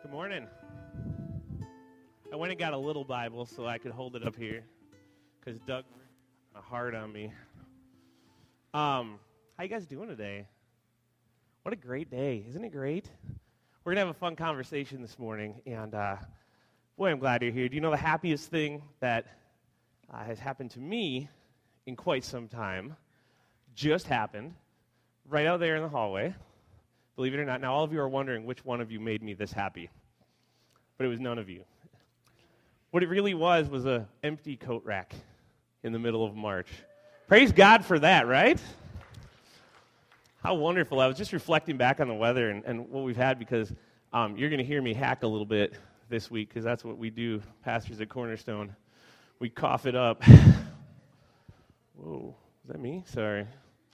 Good morning. I went and got a little Bible so I could hold it up here because Doug a hard on me. How you guys doing today? What a great day. Isn't it great? We're going to have a fun conversation this morning, and boy, I'm glad you're here. Do you know the happiest thing that has happened to me in quite some time just happened right out there in the hallway? Believe it or not, now all of you are wondering which one of you made me this happy, but it was none of you. What it really was an empty coat rack in the middle of March. Praise God for that, right? How wonderful. I was just reflecting back on the weather and what we've had because you're going to hear me hack a little bit this week because that's what we do, pastors at Cornerstone. We cough it up. Whoa, is that me? Sorry.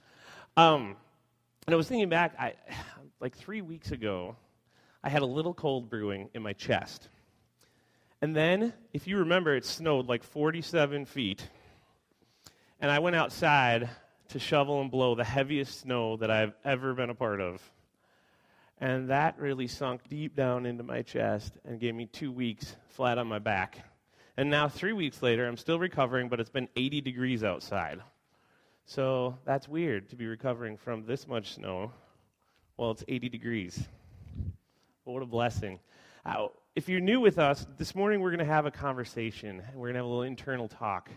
And I was thinking back, like 3 weeks ago, I had a little cold brewing in my chest. And then, if you remember, it snowed like 47 feet. And I went outside to shovel and blow the heaviest snow that I've ever been a part of. And that really sunk deep down into my chest and gave me 2 weeks flat on my back. And now 3 weeks later, I'm still recovering, but it's been 80 degrees outside. So that's weird to be recovering from this much snow. Well, it's 80 degrees. Well, what a blessing. If you're new with us, this morning we're going to have a conversation. We're going to have a little internal talk.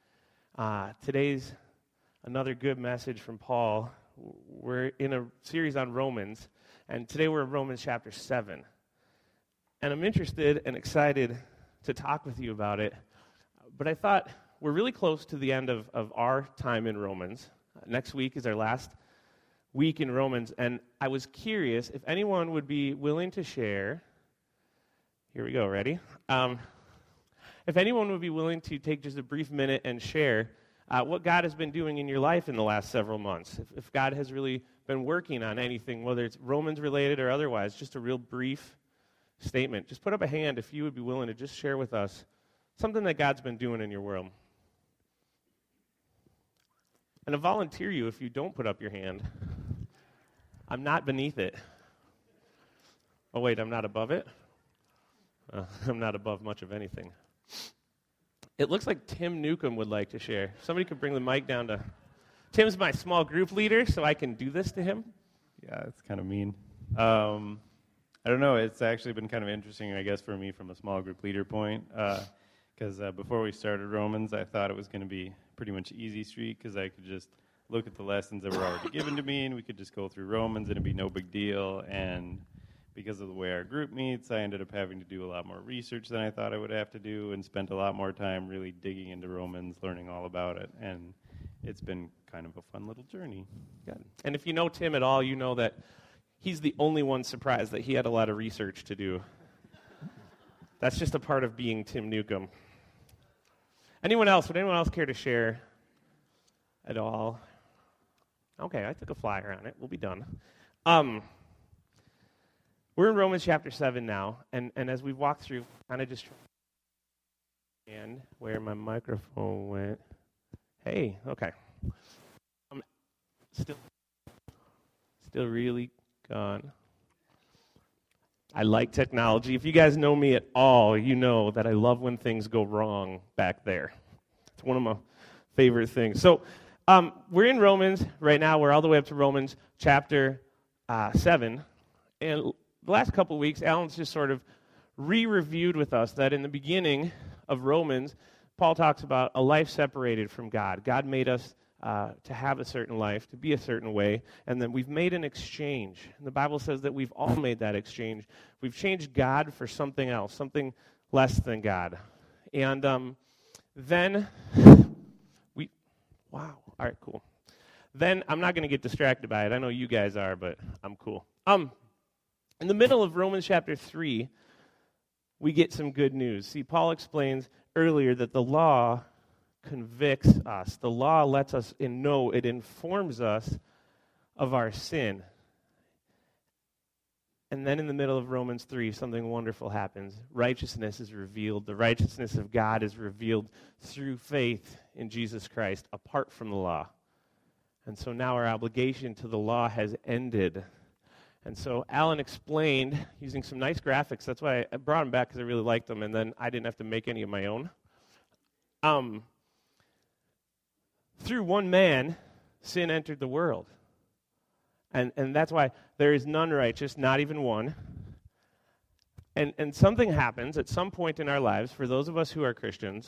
Today's another good message from Paul. We're in a series on Romans, and today we're in Romans chapter 7. And I'm interested and excited to talk with you about it, but I thought we're really close to the end of our time in Romans. Next week is our last week in Romans, and I was curious if anyone would be willing to share. Here we go, ready? If anyone would be willing to take just a brief minute and share what God has been doing in your life in the last several months. If God has really been working on anything, whether it's Romans related or otherwise, just a real brief statement. Just put up a hand if you would be willing to just share with us something that God's been doing in your world. And I volunteer you if you don't put up your hand. I'm not beneath it. Oh, wait, I'm not above it? I'm not above much of anything. It looks like Tim Newcomb would like to share. Somebody could bring the mic down to... Tim's my small group leader, so I can do this to him. Yeah, it's kind of mean. I don't know. It's actually been kind of interesting, I guess, for me from a small group leader point. Because before we started Romans, I thought it was going to be pretty much easy street because I could just look at the lessons that were already given to me, and we could just go through Romans, and it'd be no big deal. And because of the way our group meets, I ended up having to do a lot more research than I thought I would have to do and spent a lot more time really digging into Romans, learning all about it. And it's been kind of a fun little journey. Good. And if you know Tim at all, you know that he's the only one surprised that he had a lot of research to do. That's just a part of being Tim Newcomb. Anyone else? Would anyone else care to share at all? Okay, I took a flyer on it. We'll be done. We're in Romans chapter 7 now, and as we've walked through, kind of just and where my microphone went. Hey, okay. I'm still really gone. I like technology. If you guys know me at all, you know that I love when things go wrong back there. It's one of my favorite things. So we're in Romans right now. We're all the way up to Romans chapter 7. And the last couple of weeks, Alan's just sort of re-reviewed with us that in the beginning of Romans, Paul talks about a life separated from God. God made us to have a certain life, to be a certain way, and then we've made an exchange. And the Bible says that we've all made that exchange. We've changed God for something else, something less than God. And then wow, all right, cool. Then I'm not going to get distracted by it. I know you guys are, but I'm cool. In the middle of Romans chapter 3, we get some good news. See, Paul explains earlier that the law convicts us. The law lets us know, it informs us of our sin. And then in the middle of Romans 3, something wonderful happens. Righteousness is revealed. The righteousness of God is revealed through faith in Jesus Christ, apart from the law. And so now our obligation to the law has ended. And so Alan explained using some nice graphics. That's why I brought them back, because I really liked them, and then I didn't have to make any of my own. Through one man, sin entered the world. And that's why there is none righteous, not even one. And something happens at some point in our lives, for those of us who are Christians,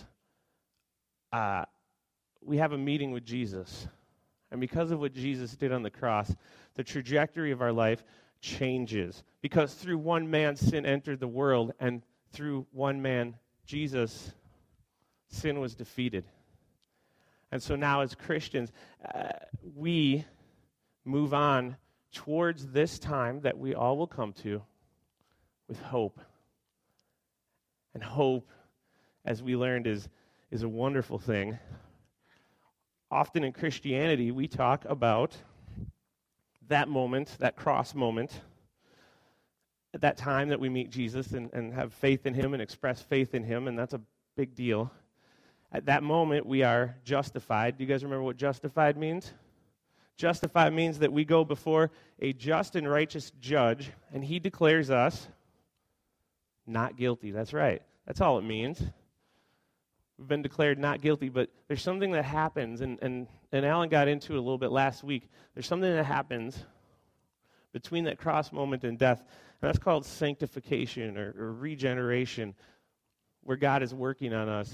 we have a meeting with Jesus. And because of what Jesus did on the cross, the trajectory of our life changes. Because through one man, sin entered the world, and through one man, Jesus, sin was defeated. And so now as Christians, we move on towards this time that we all will come to with hope. And hope, as we learned, is a wonderful thing. Often in Christianity, we talk about that moment, that cross moment, at that time that we meet Jesus and have faith in him and express faith in him, and that's a big deal. At that moment, we are justified. Do you guys remember what justified means? Justified means that we go before a just and righteous judge, and he declares us not guilty. That's right. That's all it means. We've been declared not guilty, but there's something that happens, and Alan got into it a little bit last week. There's something that happens between that cross moment and death, and that's called sanctification or regeneration, where God is working on us.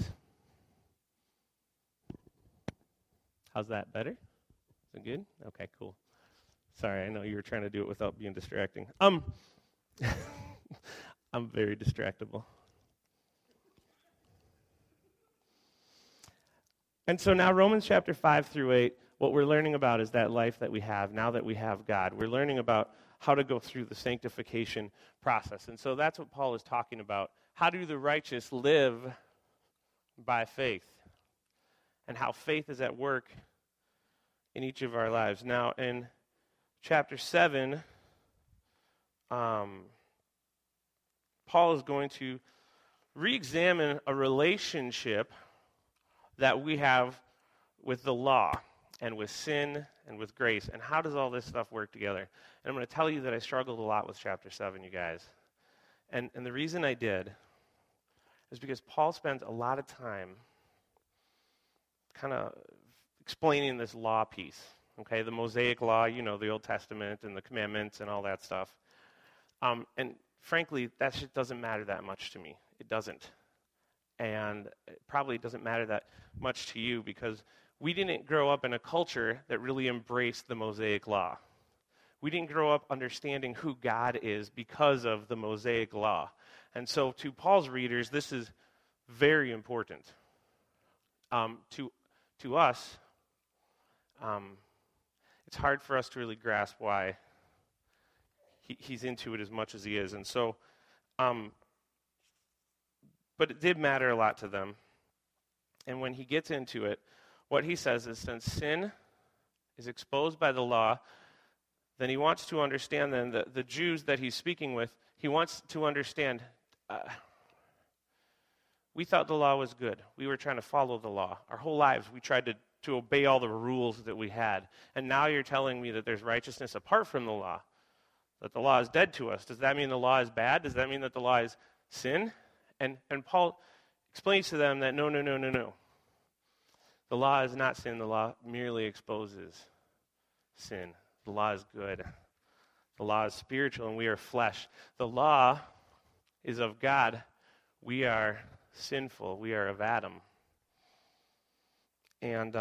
How's that? Better? Is it good? Okay, cool. Sorry, I know you were trying to do it without being distracting. I'm very distractible. And so now Romans chapter 5 through 8, what we're learning about is that life that we have now that we have God. We're learning about how to go through the sanctification process. And so that's what Paul is talking about. How do the righteous live by faith? And how faith is at work in each of our lives. Now, in chapter 7, Paul is going to re-examine a relationship that we have with the law and with sin and with grace. And how does all this stuff work together? And I'm going to tell you that I struggled a lot with chapter 7, you guys. And the reason I did is because Paul spends a lot of time kind of explaining this law piece, okay? The Mosaic law, you know, the Old Testament and the commandments and all that stuff. And frankly, that shit doesn't matter that much to me. It doesn't. And it probably doesn't matter that much to you because we didn't grow up in a culture that really embraced the Mosaic law. We didn't grow up understanding who God is because of the Mosaic law. And so to Paul's readers, this is very important. To us, it's hard for us to really grasp why he's into it as much as he is. And so, but it did matter a lot to them. And when he gets into it, what he says is, since sin is exposed by the law, then he wants to understand then the Jews that he's speaking with, he wants to understand, we thought the law was good. We were trying to follow the law. Our whole lives we tried to obey all the rules that we had. And now you're telling me that there's righteousness apart from the law, that the law is dead to us. Does that mean the law is bad? Does that mean that the law is sin? And Paul explains to them that no. The law is not sin. The law merely exposes sin. The law is good. The law is spiritual, and we are flesh. The law is of God. We are sinful. We are of Adam. And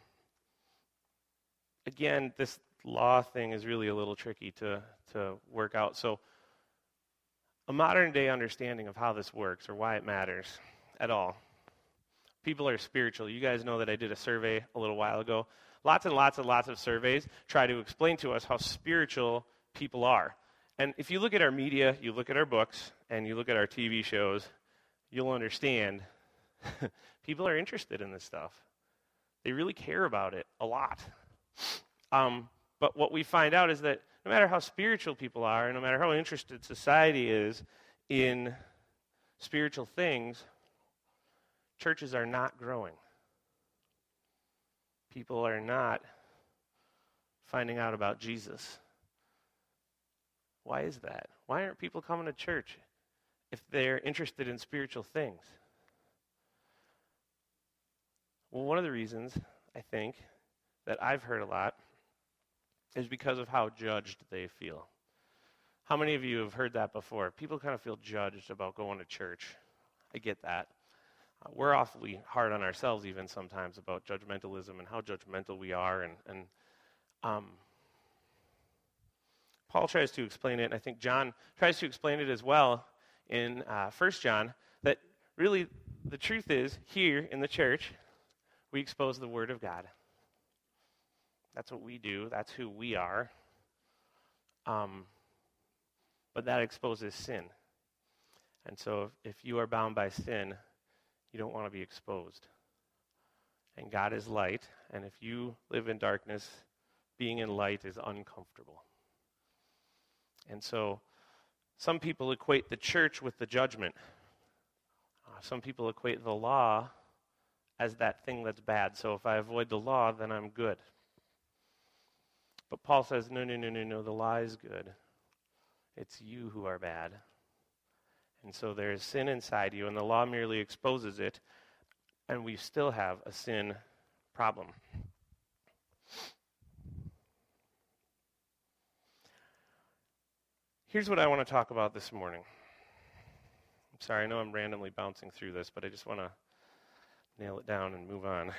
again, this law thing is really a little tricky to work out. So a modern day understanding of how this works or why it matters at all. People are spiritual. You guys know that I did a survey a little while ago. Lots and lots of surveys try to explain to us how spiritual people are. And if you look at our media, you look at our books, and you look at our TV shows, you'll understand people are interested in this stuff. They really care about it a lot. But what we find out is that no matter how spiritual people are, and no matter how interested society is in spiritual things, churches are not growing. People are not finding out about Jesus. Why is that? Why aren't people coming to church if they're interested in spiritual things? Well, one of the reasons, I think, that I've heard a lot is because of how judged they feel. How many of you have heard that before? People kind of feel judged about going to church. I get that. We're awfully hard on ourselves even sometimes about judgmentalism and how judgmental we are. And Paul tries to explain it, and I think John tries to explain it as well in 1 John, that really the truth is, here in the church, we expose the Word of God. That's what we do. That's who we are. But that exposes sin. And so if you are bound by sin, you don't want to be exposed. And God is light, and if you live in darkness, being in light is uncomfortable. And so some people equate the church with the judgment. Some people equate the law as that thing that's bad. So if I avoid the law, then I'm good. But Paul says, no, the law is good. It's you who are bad. And so there is sin inside you, and the law merely exposes it, and we still have a sin problem. Here's what I want to talk about this morning. I'm sorry, I know I'm randomly bouncing through this, but I just want to nail it down and move on.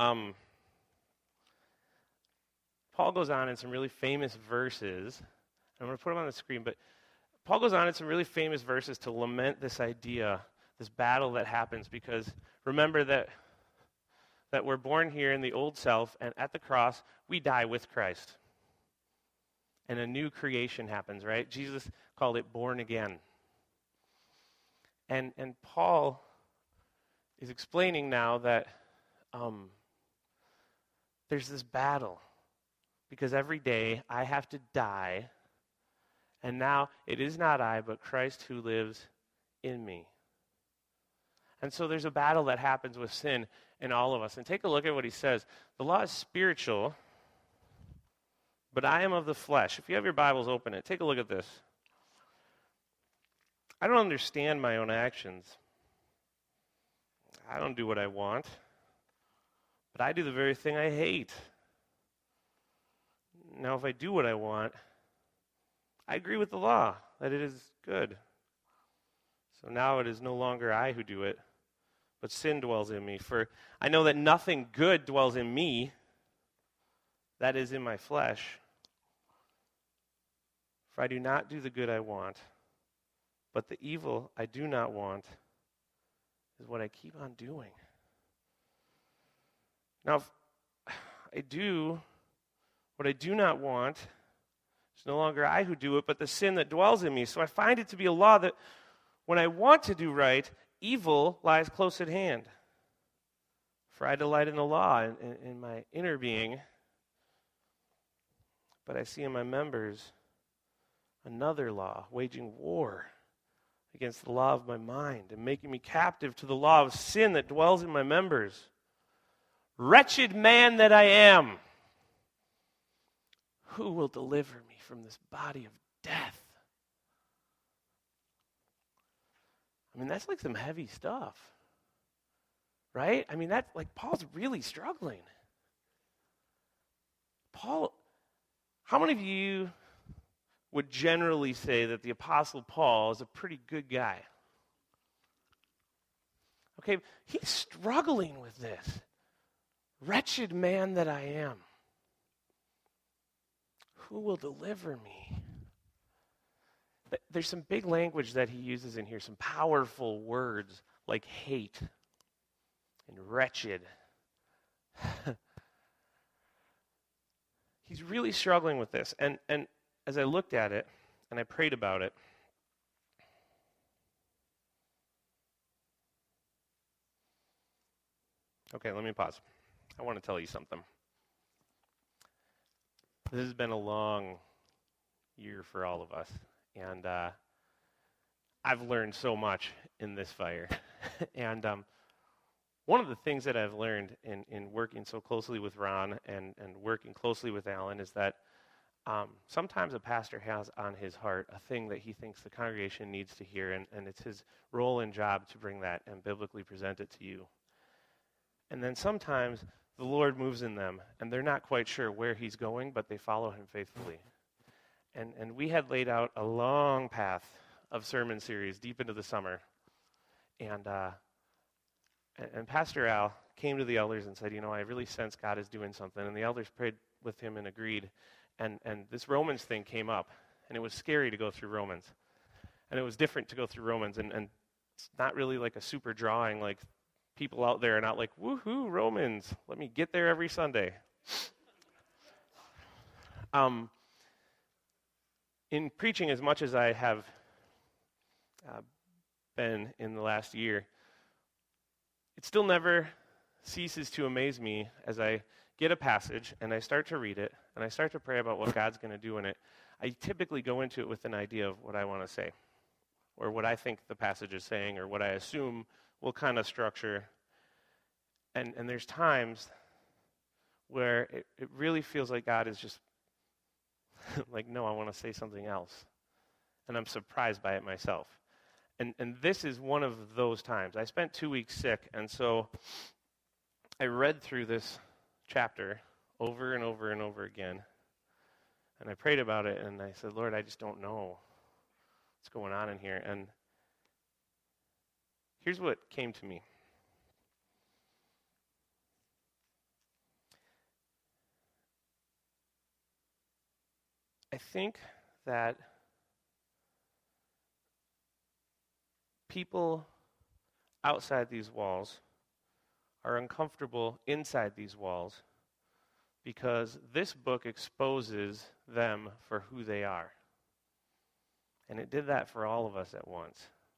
Paul goes on in some really famous verses. I'm going to put them on the screen, but Paul goes on in some really famous verses to lament this idea, this battle that happens, because remember that we're born here in the old self, and at the cross, we die with Christ. And a new creation happens, right? Jesus called it born again. And Paul is explaining now that there's this battle, because every day I have to die. And now it is not I, but Christ who lives in me. And so there's a battle that happens with sin in all of us. And take a look at what he says. The law is spiritual, but I am of the flesh. If you have your Bibles, open it. Take a look at this. I don't understand my own actions. I don't do what I want, but I do the very thing I hate. Now, if I do what I want, I agree with the law that it is good. So now it is no longer I who do it, but sin dwells in me. For I know that nothing good dwells in me, that is in my flesh. For I do not do the good I want, but the evil I do not want is what I keep on doing. Now, if I do what I do not want, it's no longer I who do it, but the sin that dwells in me. So I find it to be a law that when I want to do right, evil lies close at hand. For I delight in the law in my inner being, but I see in my members another law, waging war against the law of my mind and making me captive to the law of sin that dwells in my members. Wretched man that I am! Who will deliver me from this body of death? I mean, that's like some heavy stuff, right? I mean, that's like Paul's really struggling. Paul, how many of you would generally say that the Apostle Paul is a pretty good guy? Okay, he's struggling with this. Wretched man that I am. Who will deliver me? There's some big language that he uses in here, some powerful words like hate and wretched. He's really struggling with this. And as I looked at it and I prayed about it, okay, let me pause. I want to tell you something. This has been a long year for all of us, and I've learned so much in this fire. And one of the things that I've learned in working so closely with Ron and working closely with Alan is that Sometimes a pastor has on his heart a thing that he thinks the congregation needs to hear, and it's his role and job to bring that and biblically present it to you. And then sometimes the Lord moves in them, and they're not quite sure where he's going, but they follow him faithfully. And we had laid out a long path of sermon series deep into the summer. And Pastor Al came to the elders and said, I really sense God is doing something. And the elders prayed with him and agreed. And this Romans thing came up. And it was scary to go through Romans. And it was different to go through Romans. And it's not really like a super drawing, like people out there are not like, woohoo, Romans. Let me get there every Sunday. In preaching as much as I have been in the last year, it still never ceases to amaze me as I get a passage and I start to read it and I start to pray about what God's going to do in it. I typically go into it with an idea of what I want to say or what I think the passage is saying or what I assume will kind of structure. And there's times where it really feels like God is just like, no, I want to say something else. And I'm surprised by it myself. And this is one of those times. I spent 2 weeks sick, and so I read through this chapter over and over and over again. And I prayed about it, and I said, Lord, I just don't know what's going on in here. And here's what came to me. I think that people outside these walls are uncomfortable inside these walls because this book exposes them for who they are. And it did that for all of us at once.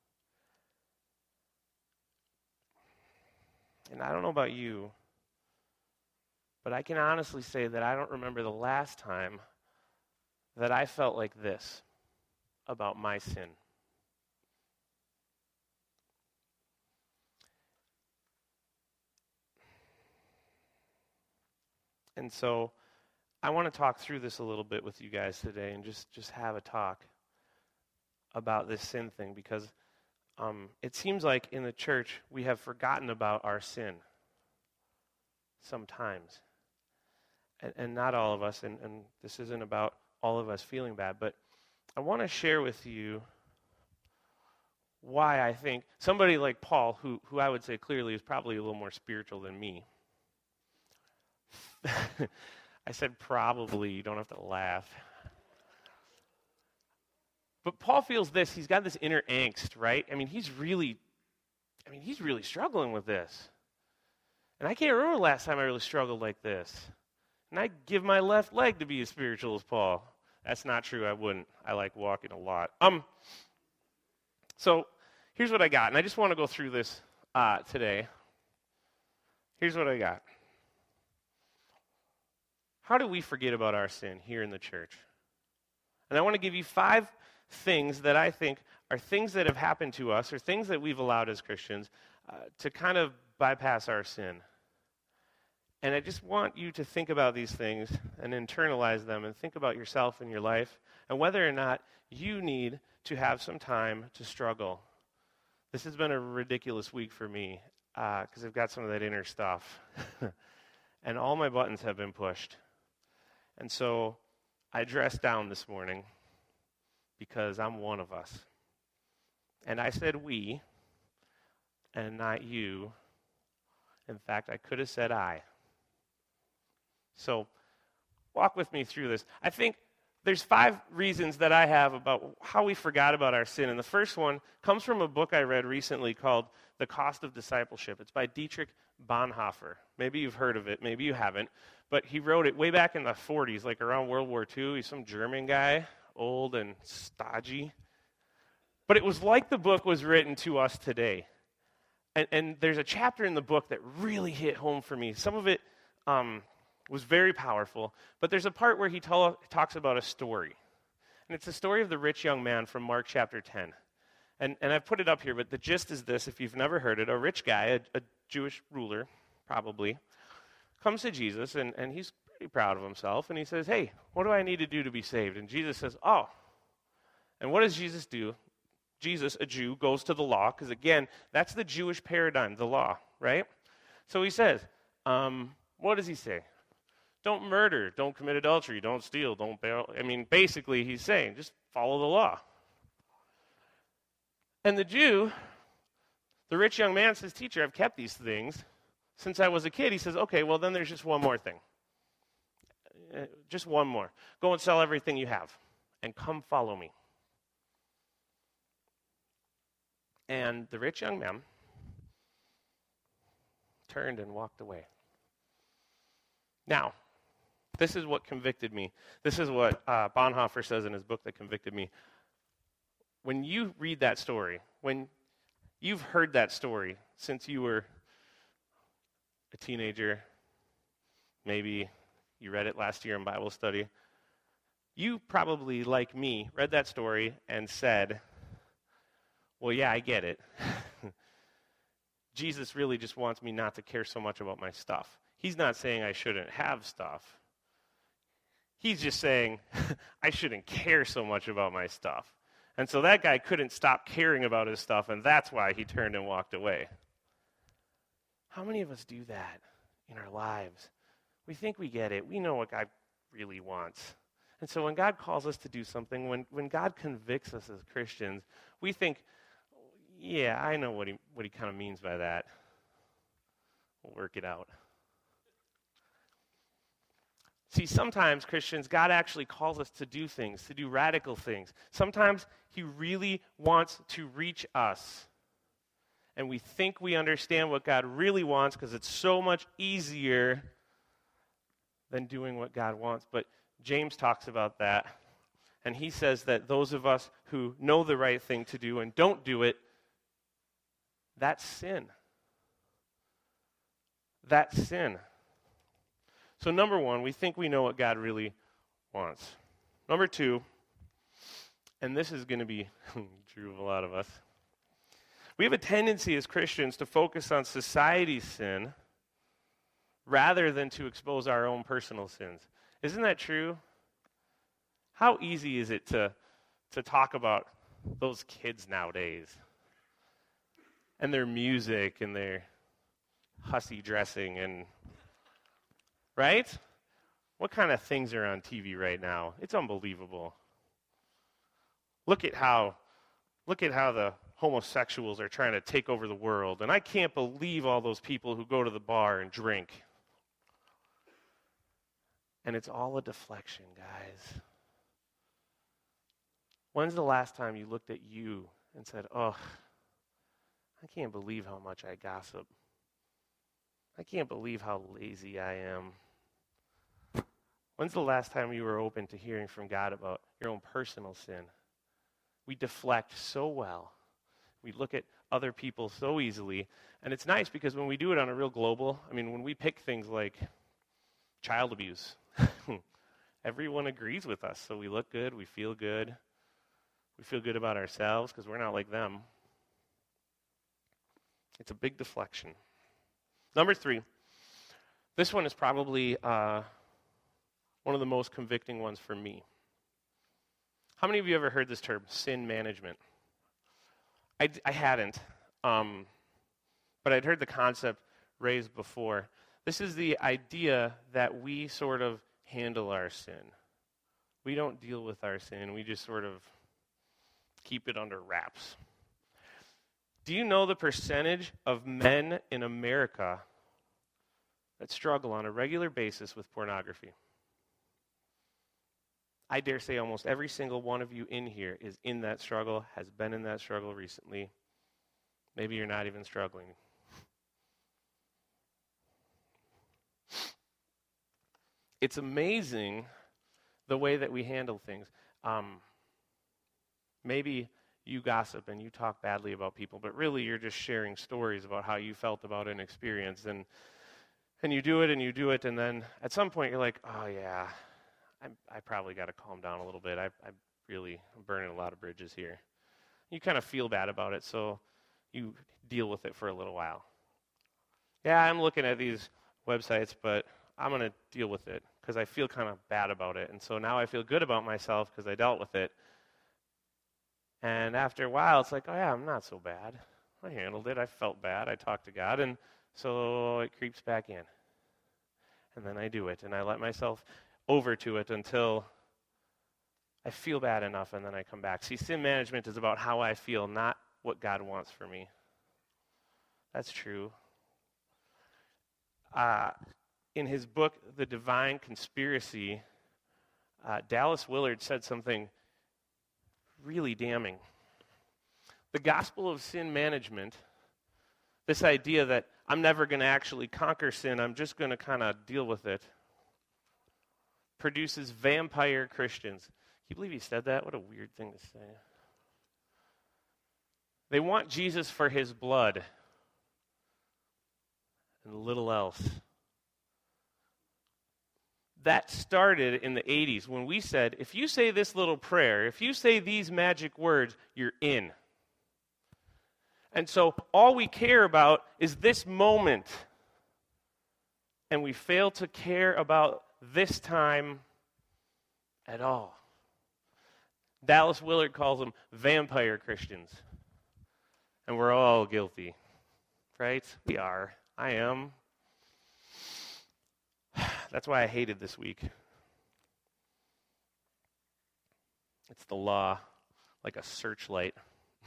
And I don't know about you, but I can honestly say that I don't remember the last time that I felt like this about my sin. And so I want to talk through this a little bit with you guys today and just have a talk about this sin thing because it seems like in the church we have forgotten about our sin sometimes. And not all of us, and this isn't about all of us feeling bad, but I want to share with you why I think somebody like Paul, who I would say clearly is probably a little more spiritual than me. I said probably, you don't have to laugh. But Paul feels this, he's got this inner angst, right? He's really struggling with this. And I can't remember the last time I really struggled like this. And I give my left leg to be as spiritual as Paul. That's not true, I wouldn't. I like walking a lot. So here's what I got, and I just want to go through this today. Here's what I got. How do we forget about our sin here in the church? And I want to give you 5 things that I think are things that have happened to us or things that we've allowed as Christians to kind of bypass our sin. And I just want you to think about these things and internalize them and think about yourself and your life and whether or not you need to have some time to struggle. This has been a ridiculous week for me because I've got some of that inner stuff. And all my buttons have been pushed. And so I dressed down this morning because I'm one of us. And I said we and not you. In fact, I could have said I. So walk with me through this. I think there's 5 reasons that I have about how we forgot about our sin. And the first one comes from a book I read recently called The Cost of Discipleship. It's by Dietrich Bonhoeffer. Maybe you've heard of it, maybe you haven't. But he wrote it way back in the 40s, like around World War II. He's some German guy, old and stodgy. But it was like the book was written to us today. And there's a chapter in the book that really hit home for me. Some of it was very powerful, but there's a part where he talks about a story. And it's the story of the rich young man from Mark chapter 10. And I've put it up here, but the gist is this, if you've never heard it. A rich guy, a Jewish ruler, probably, comes to Jesus, and he's pretty proud of himself, and he says, hey, what do I need to do to be saved? And Jesus says, oh. And what does Jesus do? Jesus, a Jew, goes to the law, because again, that's the Jewish paradigm, the law, right? So he says, what does he say? Don't murder, don't commit adultery, don't steal, don't bail. I mean, basically he's saying, just follow the law. And the Jew, the rich young man says, teacher, I've kept these things since I was a kid. He says, okay, well then there's just one more thing. Just one more. Go and sell everything you have and come follow me. And the rich young man turned and walked away. Now, this is what convicted me. This is what Bonhoeffer says in his book that convicted me. When you read that story, when you've heard that story since you were a teenager, maybe you read it last year in Bible study, you probably, like me, read that story and said, well, yeah, I get it. Jesus really just wants me not to care so much about my stuff. He's not saying I shouldn't have stuff. He's just saying I shouldn't care so much about my stuff. And so that guy couldn't stop caring about his stuff, and that's why he turned and walked away. How many of us do that in our lives? We think we get it. We know what God really wants. And so when God calls us to do something, when God convicts us as Christians, we think, yeah, I know what he kind of means by that. We'll work it out. See, sometimes, Christians, God actually calls us to do things, to do radical things. Sometimes he really wants to reach us. And we think we understand what God really wants because it's so much easier than doing what God wants. But James talks about that. And he says that those of us who know the right thing to do and don't do it, that's sin. That's sin. So number one, we think we know what God really wants. Number two, and this is going to be true of a lot of us, we have a tendency as Christians to focus on society's sin rather than to expose our own personal sins. Isn't that true? How easy is it to talk about those kids nowadays and their music and their hussy dressing and, right? What kind of things are on TV right now? It's unbelievable. Look at how the homosexuals are trying to take over the world. And I can't believe all those people who go to the bar and drink. And it's all a deflection, guys. When's the last time you looked at you and said, oh, I can't believe how much I gossip. I can't believe how lazy I am. When's the last time you were open to hearing from God about your own personal sin? We deflect so well. We look at other people so easily. And it's nice because when we do it on a real global, when we pick things like child abuse, everyone agrees with us. So we look good, we feel good. We feel good about ourselves because we're not like them. It's a big deflection. Number three, this one is probably one of the most convicting ones for me. How many of you ever heard this term, sin management? I hadn't, but I'd heard the concept raised before. This is the idea that we sort of handle our sin. We don't deal with our sin. We just sort of keep it under wraps. Do you know the percentage of men in America that struggle on a regular basis with pornography? I dare say almost every single one of you in here is in that struggle, has been in that struggle recently. Maybe you're not even struggling. It's amazing the way that we handle things. Maybe you gossip and you talk badly about people, but really you're just sharing stories about how you felt about an experience. And you do it, and then at some point you're like, oh yeah, I probably got to calm down a little bit. I'm burning a lot of bridges here. You kind of feel bad about it, so you deal with it for a little while. Yeah, I'm looking at these websites, but I'm going to deal with it. because I feel kind of bad about it. And so now I feel good about myself because I dealt with it. And after a while, it's like, oh yeah, I'm not so bad. I handled it. I felt bad. I talked to God. And so it creeps back in. And then I do it. And I let myself over to it until I feel bad enough, and then I come back. See, sin management is about how I feel, not what God wants for me. That's true. In his book, The Divine Conspiracy, Dallas Willard said something really damning. The gospel of sin management, this idea that I'm never going to actually conquer sin, I'm just going to kind of deal with it, produces vampire Christians. Can you believe he said that? What a weird thing to say. They want Jesus for his blood and little else. That started in the 80s when we said, if you say this little prayer, if you say these magic words, you're in. And so all we care about is this moment. And we fail to care about this time at all. Dallas Willard calls them vampire Christians. And we're all guilty. Right? We are. I am. That's why I hated this week. It's the law, like a searchlight.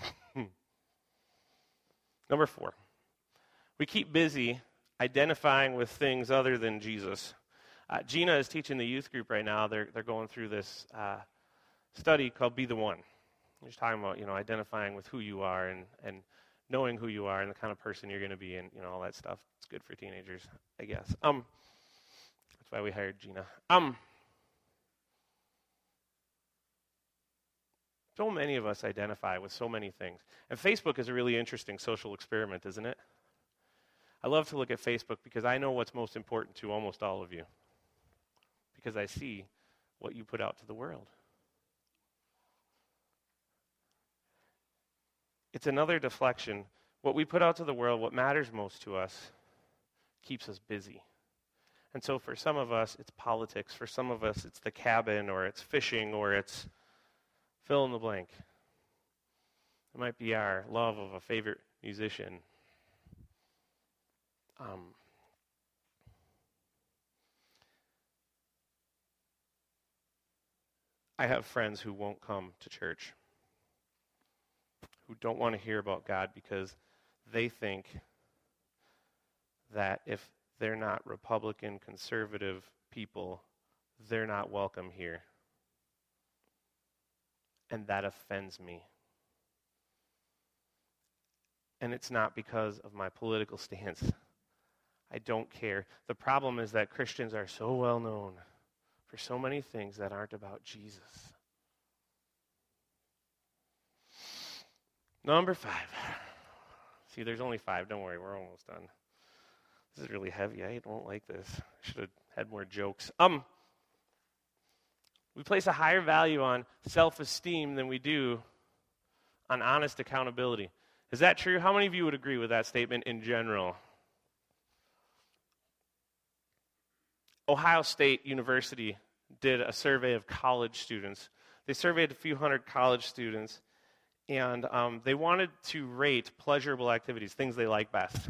Number 4, we keep busy identifying with things other than Jesus. Gina is teaching the youth group right now. They're going through this study called Be the One. She's talking about, identifying with who you are and knowing who you are and the kind of person you're going to be and, all that stuff. It's good for teenagers, I guess. That's why we hired Gina. So many of us identify with so many things. And Facebook is a really interesting social experiment, isn't it? I love to look at Facebook because I know what's most important to almost all of you. Because I see what you put out to the world. It's another deflection. What we put out to the world, what matters most to us, keeps us busy. And so for some of us, it's politics. For some of us, it's the cabin, or it's fishing, or it's fill in the blank. It might be our love of a favorite musician. I have friends who won't come to church, who don't want to hear about God because they think that if they're not Republican, conservative people, they're not welcome here. And that offends me. And it's not because of my political stance. I don't care. The problem is that Christians are so well known for so many things that aren't about Jesus. Number 5. See, there's only 5. Don't worry, we're almost done. This is really heavy. I don't like this. I should have had more jokes. We place a higher value on self-esteem than we do on honest accountability. Is that true? How many of you would agree with that statement in general? Ohio State University did a survey of college students. They surveyed a few hundred college students, and they wanted to rate pleasurable activities, things they like best.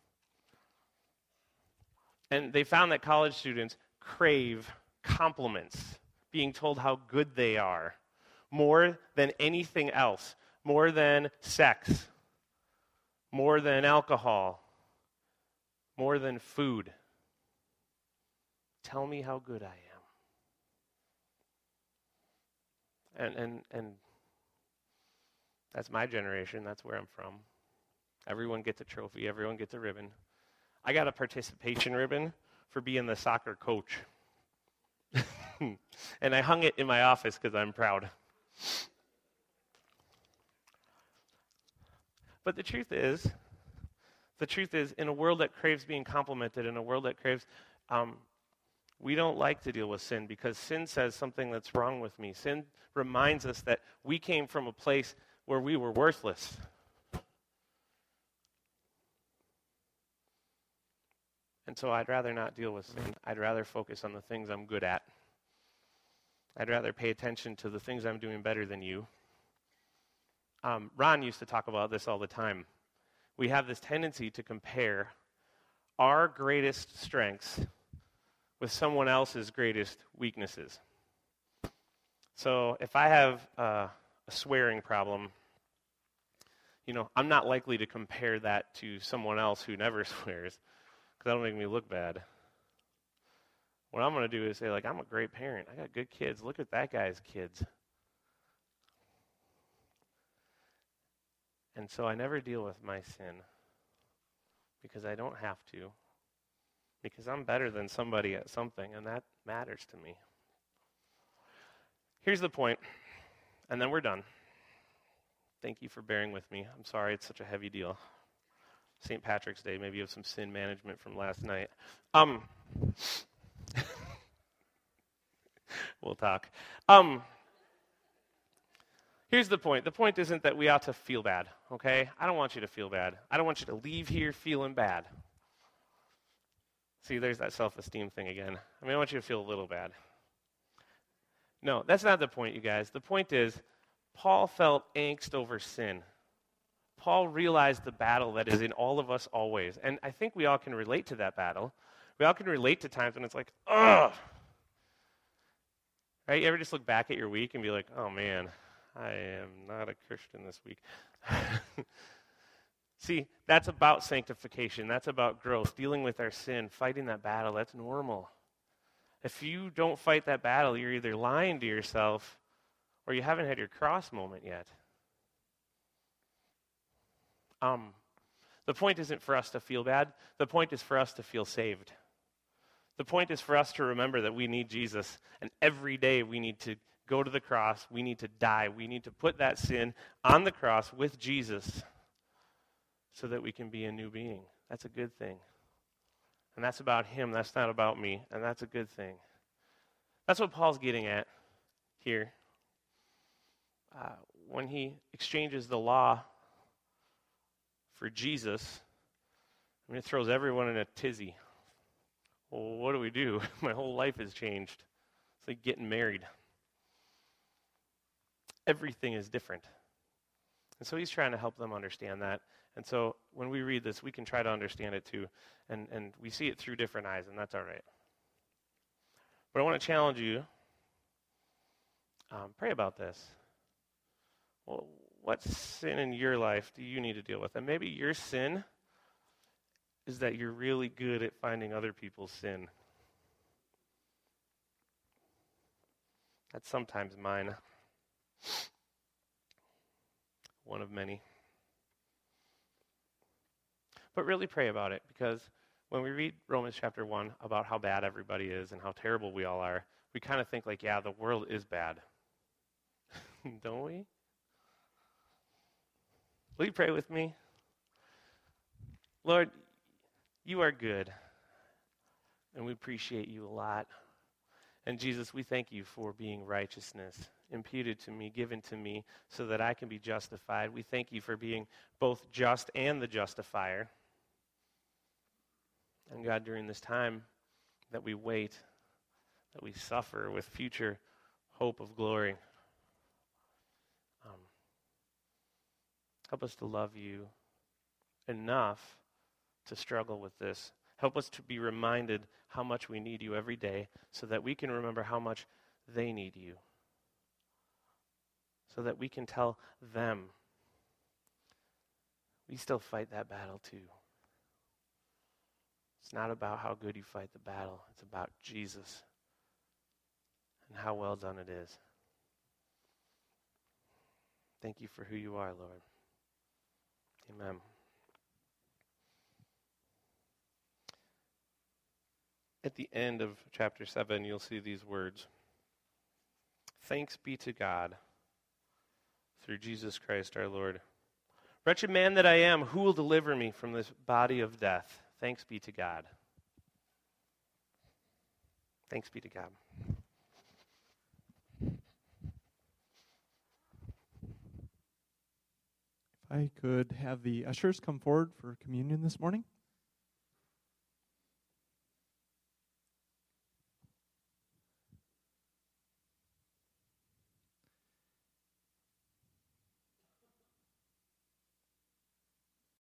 And they found that college students crave compliments, being told how good they are, more than anything else, more than sex, more than alcohol, more than food. Tell me how good I am. And that's my generation. That's where I'm from. Everyone gets a trophy. Everyone gets a ribbon. I got a participation ribbon for being the soccer coach. And I hung it in my office because I'm proud. But the truth is, in a world that craves being complimented, in a world that craves, we don't like to deal with sin because sin says something that's wrong with me. Sin reminds us that we came from a place where we were worthless. And so I'd rather not deal with sin. I'd rather focus on the things I'm good at. I'd rather pay attention to the things I'm doing better than you. Ron used to talk about this all the time. We have this tendency to compare our greatest strengths with someone else's greatest weaknesses. So if I have a swearing problem, I'm not likely to compare that to someone else who never swears, because that'll make me look bad. What I'm going to do is say, I'm a great parent. I got good kids. Look at that guy's kids. And so I never deal with my sin because I don't have to, because I'm better than somebody at something, and that matters to me. Here's the point, and then we're done. Thank you for bearing with me. I'm sorry it's such a heavy deal. St. Patrick's Day, maybe you have some sin management from last night. We'll talk. Here's the point. The point isn't that we ought to feel bad, okay? I don't want you to feel bad. I don't want you to leave here feeling bad. See, there's that self-esteem thing again. I want you to feel a little bad. No, that's not the point, you guys. The point is, Paul felt angst over sin. Paul realized the battle that is in all of us always. And I think we all can relate to that battle. We all can relate to times when it's like, ugh. Right? You ever just look back at your week and be like, oh man, I am not a Christian this week. See, that's about sanctification. That's about growth, dealing with our sin, fighting that battle. That's normal. If you don't fight that battle, you're either lying to yourself or you haven't had your cross moment yet. The point isn't for us to feel bad. The point is for us to feel saved. The point is for us to remember that we need Jesus, and every day we need to go to the cross. We need to die. We need to put that sin on the cross with Jesus so that we can be a new being. That's a good thing. And that's about him. That's not about me. And that's a good thing. That's what Paul's getting at here. When he exchanges the law for Jesus, it throws everyone in a tizzy. Well, what do we do? My whole life has changed. It's like getting married. Everything is different. And so he's trying to help them understand that. And so when we read this, we can try to understand it too. And we see it through different eyes, and that's all right. But I want to challenge you. Pray about this. Well, what sin in your life do you need to deal with? And maybe your sin is that you're really good at finding other people's sin. That's sometimes mine. One of many. But really pray about it, because when we read Romans chapter 1 about how bad everybody is and how terrible we all are, we kind of think the world is bad. Don't we? Will you pray with me? Lord, you are good, and we appreciate you a lot. And Jesus, we thank you for being righteousness imputed to me, given to me, so that I can be justified. We thank you for being both just and the justifier. And God, during this time that we wait, that we suffer with future hope of glory, help us to love you enough to struggle with this. Help us to be reminded how much we need you every day, so that we can remember how much they need you, so that we can tell them we still fight that battle too. It's not about how good you fight the battle. It's about Jesus and how well done it is. Thank you for who you are, Lord. Amen. At the end of chapter 7, you'll see these words. Thanks be to God through Jesus Christ our Lord. Wretched man that I am, who will deliver me from this body of death? Thanks be to God. Thanks be to God. If I could have the ushers come forward for communion this morning.